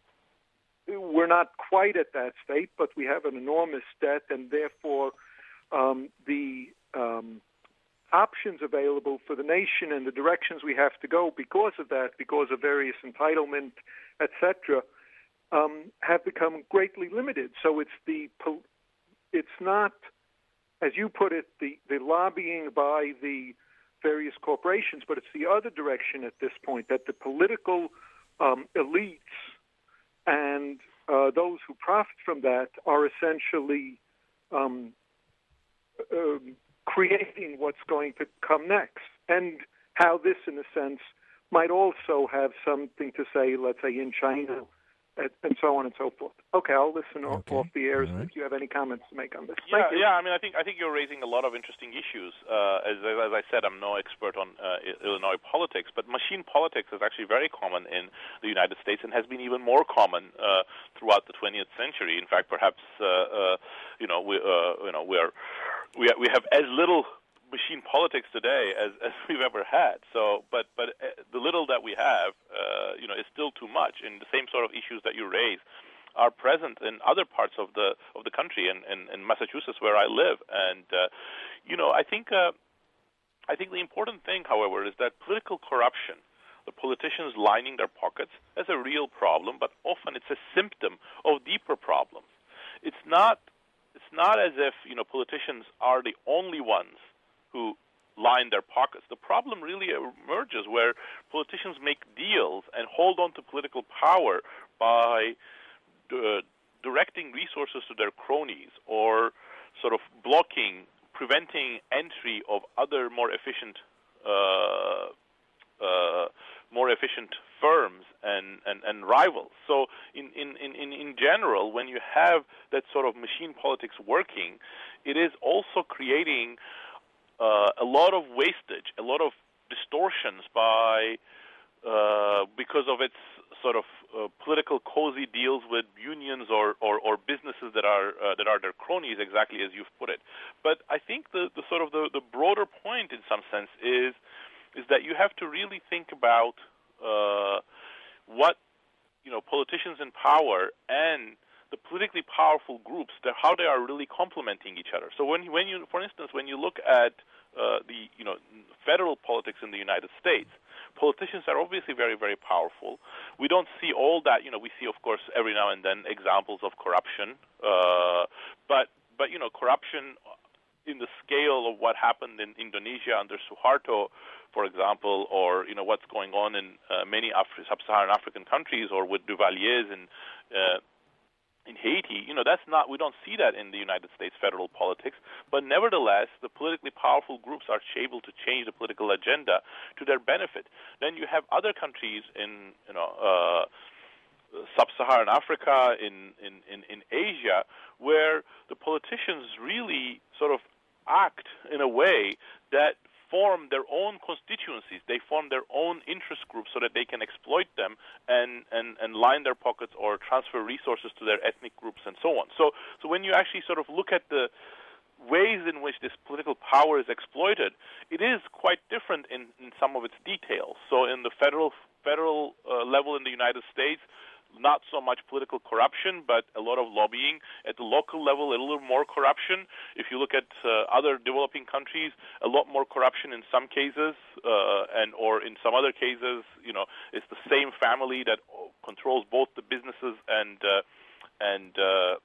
We're not quite at that state, but we have an enormous debt, and therefore um, the um, options available for the nation and the directions we have to go because of that, because of various entitlement, et cetera, um, have become greatly limited. So it's the it's not, as you put it, the, the lobbying by the various corporations, but it's the other direction at this point, that the political um, elites and uh, those who profit from that are essentially um, uh, creating what's going to come next, and how this, in a sense, might also have something to say, let's say, in China, and, and so on and so forth. Okay, I'll listen off, Okay. off the airs All right. if you have any comments to make on this. Yeah, Thank you. yeah. I mean, I think I think you're raising a lot of interesting issues. Uh, as, as I said, I'm no expert on uh, Illinois politics, but machine politics is actually very common in the United States and has been even more common uh, throughout the twentieth century. In fact, perhaps uh, uh, you know we uh, you know we're we we have as little machine politics today as, as we've ever had. So, but but uh, the little that we have, uh, you know, is still too much. And the same sort of issues that you raise are present in other parts of the of the country, and in, in, in Massachusetts, where I live. And uh, you know, I think uh, I think the important thing, however, is that political corruption, the politicians lining their pockets, is a real problem. But often it's a symptom of deeper problems. It's not it's not as if you know politicians are the only ones who line their pockets. The problem really emerges where politicians make deals and hold on to political power by uh, directing resources to their cronies, or sort of blocking, preventing entry of other more efficient, uh, uh, more efficient firms and, and, and rivals. So in, in, in, in general, when you have that sort of machine politics working, it is also creating Uh, a lot of wastage, a lot of distortions by uh, because of its sort of uh, political cozy deals with unions or, or, or businesses that are uh, that are their cronies, exactly as you've put it. But I think the, the sort of the, the broader point, in some sense, is is that you have to really think about uh, what you know politicians in power and the politically powerful groups, how they are really complementing each other. So when when you, for instance, when you look at uh, the you know federal politics in the United States, politicians are obviously very, very powerful. We don't see all that. You know, we see, of course, every now and then examples of corruption, uh, but but you know, corruption in the scale of what happened in Indonesia under Suharto, for example, or you know what's going on in uh, many Af- sub-Saharan African countries, or with Duvaliers and uh, in Haiti, you know, that's not, we don't see that in the United States federal politics, but nevertheless, the politically powerful groups are able to change the political agenda to their benefit. Then you have other countries in, you know, uh, sub-Saharan Africa, in, in, in, in Asia, where the politicians really sort of act in a way that form their own constituencies. They form their own interest groups so that they can exploit them and, and, and line their pockets or transfer resources to their ethnic groups and so on. So, so when you actually sort of look at the ways in which this political power is exploited, it is quite different in, in some of its details. So in the federal, federal uh, level in the United States, not so much political corruption, but a lot of lobbying. At the local level, a little more corruption. If you look at uh, other developing countries, a lot more corruption in some cases, uh, and or in some other cases, you know, it's the same family that controls both the businesses and uh, and uh,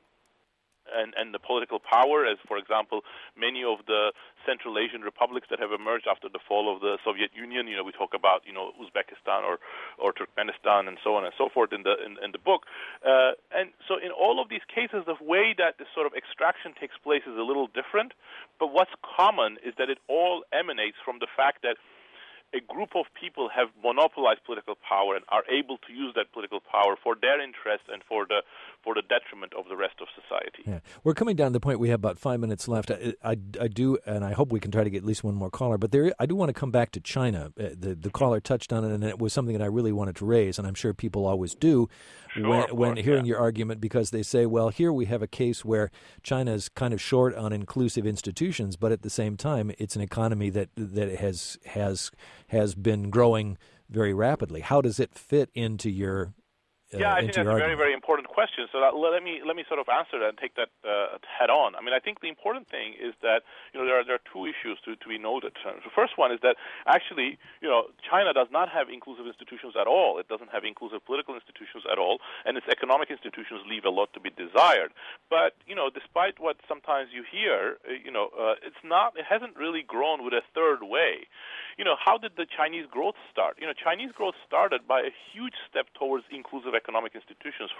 and and the political power. As for example, many of the Central Asian republics that have emerged after the fall of the Soviet Union. You know, we talk about you know Uzbekistan or or Turkmenistan and so on and so forth in the in, in the book. Uh, and so in all of these cases, the way that this sort of extraction takes place is a little different. But what's common is that it all emanates from the fact that a group of people have monopolized political power and are able to use that political power for their interests and for the for the detriment of the rest of society. Yeah. We're coming down to the point we have about five minutes left. I, I, I do, and I hope we can try to get at least one more caller, but there I do want to come back to China. Uh, the, the caller touched on it, and it was something that I really wanted to raise, and I'm sure people always do sure, when, when course, hearing yeah. your argument, because they say, well, here we have a case where China is kind of short on inclusive institutions, but at the same time, it's an economy that, that has has has been growing very rapidly. How does it fit into your Uh, yeah, I think that's a very, very important question. So that, let me let me sort of answer that and take that uh, head on. I mean, I think the important thing is that you know there are there are two issues to, to be noted. The first one is that actually you know China does not have inclusive institutions at all. It doesn't have inclusive political institutions at all, and its economic institutions leave a lot to be desired. But you know, despite what sometimes you hear, you know, uh, it's not. It hasn't really grown with a third way. You know, how did the Chinese growth start? You know, Chinese growth started by a huge step towards inclusive economic institutions from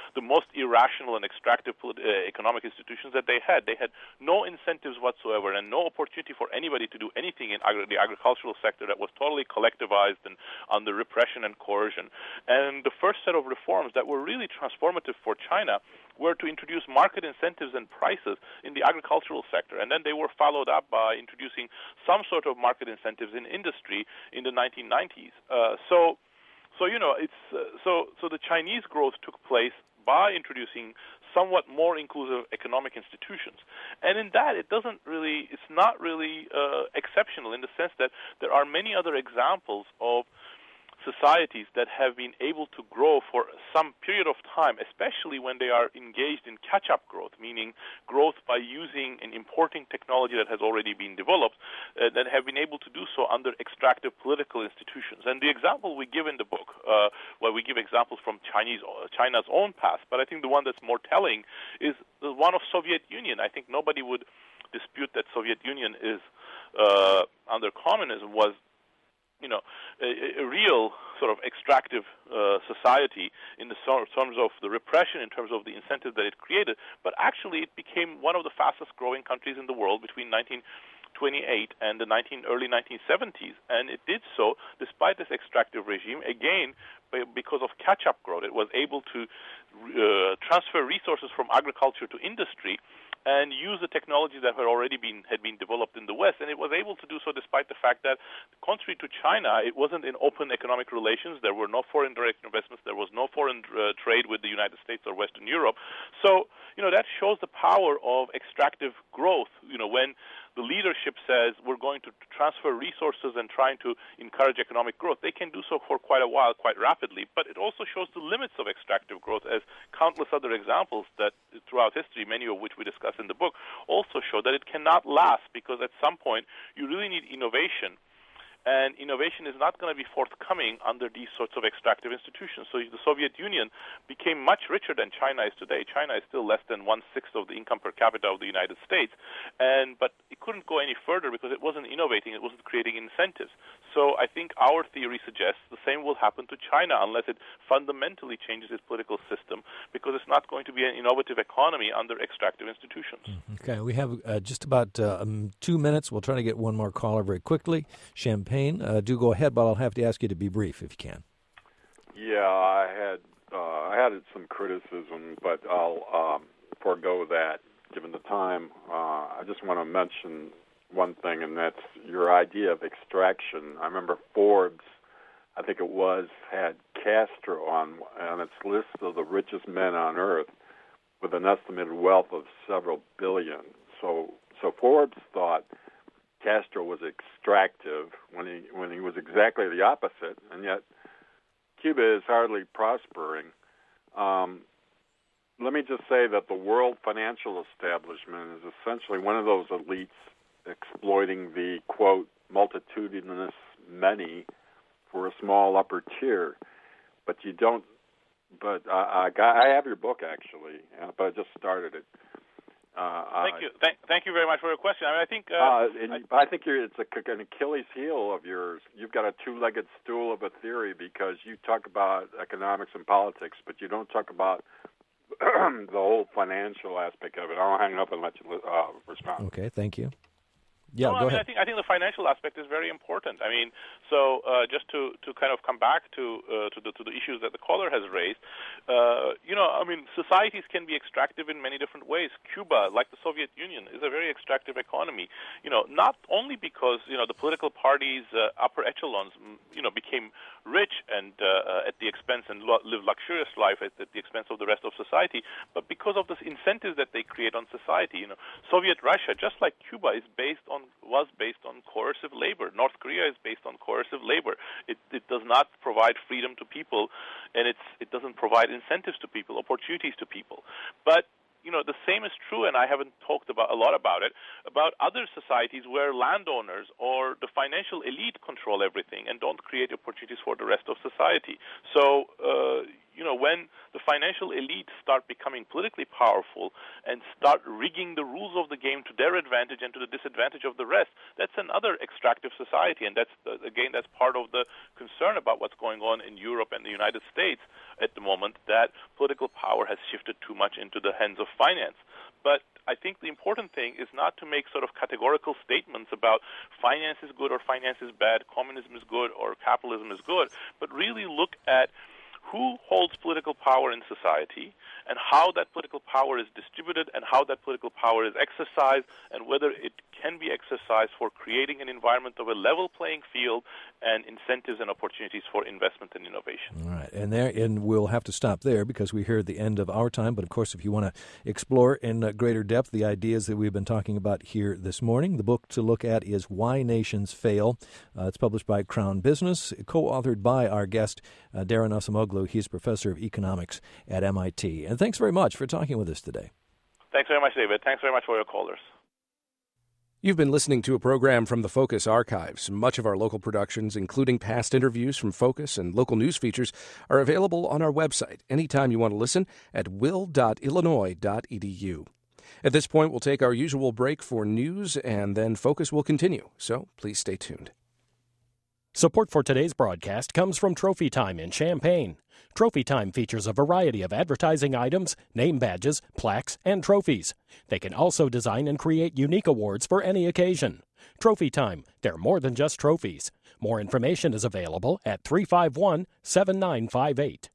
the most irrational and extractive uh, economic institutions that they had. They had no incentives whatsoever and no opportunity for anybody to do anything in agri- the agricultural sector that was totally collectivized and under repression and coercion. And the first set of reforms that were really transformative for China were to introduce market incentives and prices in the agricultural sector. And then they were followed up by introducing some sort of market incentives in industry in the nineteen nineties. Uh, so, so you know, it's uh, so so the Chinese growth took place by introducing somewhat more inclusive economic institutions. And in that, it doesn't really, it's not really uh, exceptional in the sense that there are many other examples of societies that have been able to grow for some period of time, especially when they are engaged in catch-up growth, meaning growth by using and importing technology that has already been developed, uh, that have been able to do so under extractive political institutions. And the example we give in the book, uh, well, we give examples from Chinese, uh, China's own past, but I think the one that's more telling is the one of Soviet Union. I think nobody would dispute that Soviet Union is, uh, under communism, was you know, a, a real sort of extractive uh, society in the terms of the repression, in terms of the incentive that it created. But actually, it became one of the fastest-growing countries in the world between nineteen twenty-eight and the nineteen, early nineteen seventies. And it did so despite this extractive regime, again, because of catch-up growth. It was able to uh, transfer resources from agriculture to industry and use the technology that had already been had been developed in the West, and it was able to do so despite the fact that, contrary to China, it wasn't in open economic relations. There were no foreign direct investments. There was no foreign uh, trade with the United States or Western Europe. So, you know, that shows the power of extractive growth. You know, when the leadership says we're going to transfer resources and trying to encourage economic growth, they can do so for quite a while, quite rapidly. But it also shows the limits of extractive growth, as countless other examples that throughout history, many of which we discuss in the book, also show that it cannot last, because at some point you really need innovation. And innovation is not going to be forthcoming under these sorts of extractive institutions. So the Soviet Union became much richer than China is today. China is still less than one-sixth of the income per capita of the United States. And but it couldn't go any further because it wasn't innovating, it wasn't creating incentives. So I think our theory suggests the same will happen to China unless it fundamentally changes its political system, because it's not going to be an innovative economy under extractive institutions. Okay, we have uh, just about uh, um, two minutes. We'll try to get one more caller very quickly. Champagne. Uh, do go ahead, but I'll have to ask you to be brief if you can. Yeah, I had uh, I had some criticism, but I'll um, forego that given the time. Uh, I just want to mention one thing, and that's your idea of extraction. I remember Forbes, I think it was, had Castro on on its list of the richest men on earth with an estimated wealth of several billion. So, so Forbes thought Castro was extractive when he when he was exactly the opposite, and yet Cuba is hardly prospering. Um, let me just say that the world financial establishment is essentially one of those elites exploiting the, quote, multitudinous many for a small upper tier. But you don't, but I, I, got, I have your book, actually, but I just started it. Uh, thank you. Thank, thank you very much for your question. I mean, I think uh, uh, and I, I think you're, it's a, an Achilles heel of yours. You've got a two-legged stool of a theory, because you talk about economics and politics, but you don't talk about the whole financial aspect of it. I'll hang up and let you uh, respond. Okay, thank you. Yeah, no, go I mean, ahead. I think I think the financial aspect is very important. I mean, so uh, just to, to kind of come back to uh, to the to the issues that the caller has raised, uh, you know, I mean, societies can be extractive in many different ways. Cuba, like the Soviet Union, is a very extractive economy. You know, not only because you know the political parties' uh, upper echelons, you know, became rich and uh, at the expense and lo- live luxurious life at, at the expense of the rest of society, but because of the incentives that they create on society. You know, Soviet Russia, just like Cuba, is based on was based on coercive labor. North Korea is based on coercive labor. It, it does not provide freedom to people, and it's, it doesn't provide incentives to people, opportunities to people. But you know, the same is true, and I haven't talked about a lot about it, about other societies where landowners or the financial elite control everything and don't create opportunities for the rest of society. So, uh, you know, when the financial elite start becoming politically powerful and start rigging the rules of the game to their advantage and to the disadvantage of the rest, that's another extractive society. And that's, again, that's part of the concern about what's going on in Europe and the United States at the moment, that political power has shifted too much into the hands of finance. But I think the important thing is not to make sort of categorical statements about finance is good or finance is bad, communism is good or capitalism is good, but really look at who holds political power in society and how that political power is distributed and how that political power is exercised and whether it can be exercised for creating an environment of a level playing field and incentives and opportunities for investment and innovation. All right, and there, and we'll have to stop there because we're here at the end of our time. But of course, if you want to explore in uh, greater depth the ideas that we've been talking about here this morning, the book to look at is Why Nations Fail. Uh, it's published by Crown Business, co-authored by our guest, uh, Daron Acemoglu. He's professor of economics at M I T. And thanks very much for talking with us today. Thanks very much, David. Thanks very much for your callers. You've been listening to a program from the Focus Archives. Much of our local productions, including past interviews from Focus and local news features, are available on our website anytime you want to listen at will dot illinois dot e d u. At this point, we'll take our usual break for news, and then Focus will continue, so please stay tuned. Support for today's broadcast comes from Trophy Time in Champaign. Trophy Time features a variety of advertising items, name badges, plaques, and trophies. They can also design and create unique awards for any occasion. Trophy Time, they're more than just trophies. More information is available at three five one, seven nine five eight.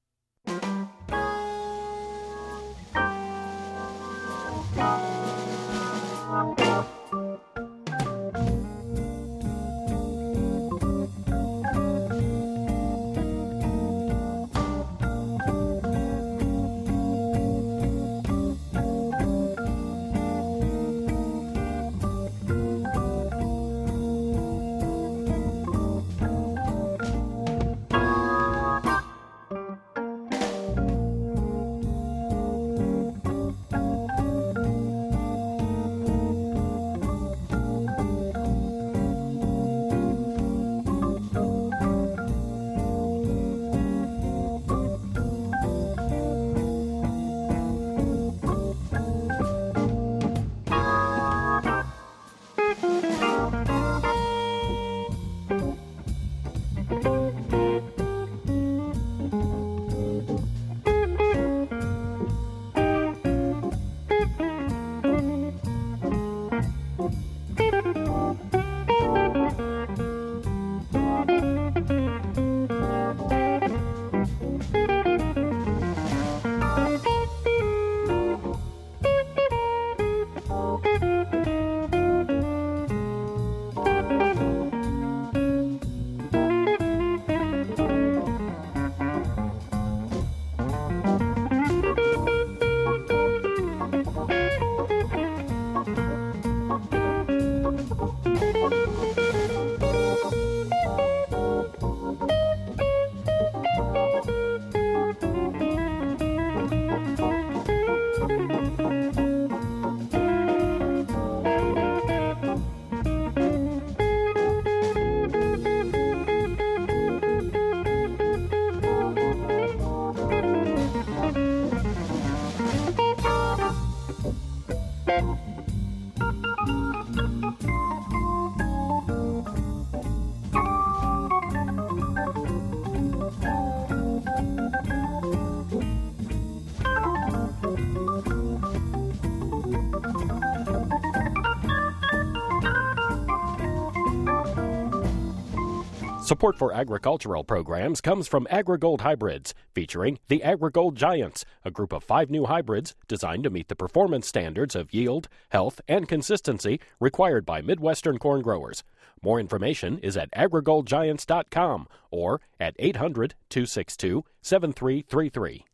Support for agricultural programs comes from AgriGold Hybrids, featuring the AgriGold Giants, a group of five new hybrids designed to meet the performance standards of yield, health, and consistency required by Midwestern corn growers. More information is at agri gold giants dot com or at eight hundred, two six two, seven three three three.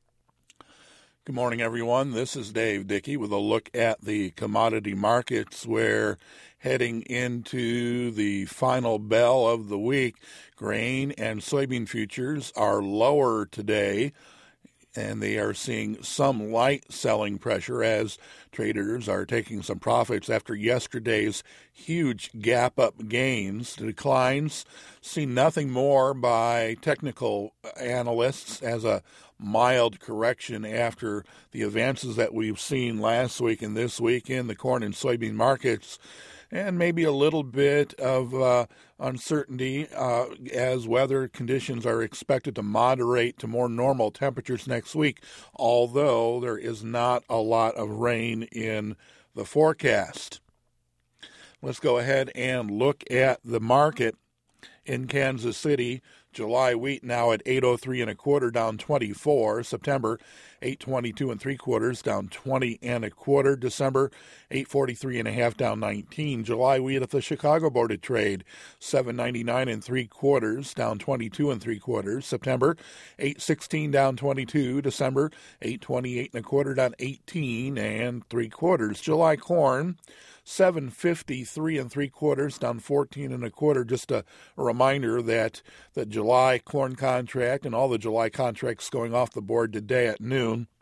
Good morning, everyone. This is Dave Dickey with a look at the commodity markets. We're heading into the final bell of the week. Grain and soybean futures are lower today. and they are seeing some light selling pressure as traders are taking some profits after yesterday's huge gap-up gains. The declines seen nothing more by technical analysts as a mild correction after the advances that we've seen last week and this week in the corn and soybean markets, and maybe a little bit of uh, uncertainty uh, as weather conditions are expected to moderate to more normal temperatures next week, although there is not a lot of rain in the forecast. Let's go ahead and look at the market in Kansas City. July wheat now at eight oh three and a quarter, down twenty-four. September eight twenty-two and three quarters, down twenty and a quarter. December eight forty-three and a half, down nineteen. July wheat at the Chicago Board of Trade seven ninety-nine and three quarters, down twenty-two and three quarters. September eight sixteen, down twenty-two. December eight twenty-eight and a quarter, down eighteen and three quarters. July corn seven fifty-three and three quarters, down fourteen and a quarter. Just a, a reminder that the July corn contract and all the July contracts going off the board today at noon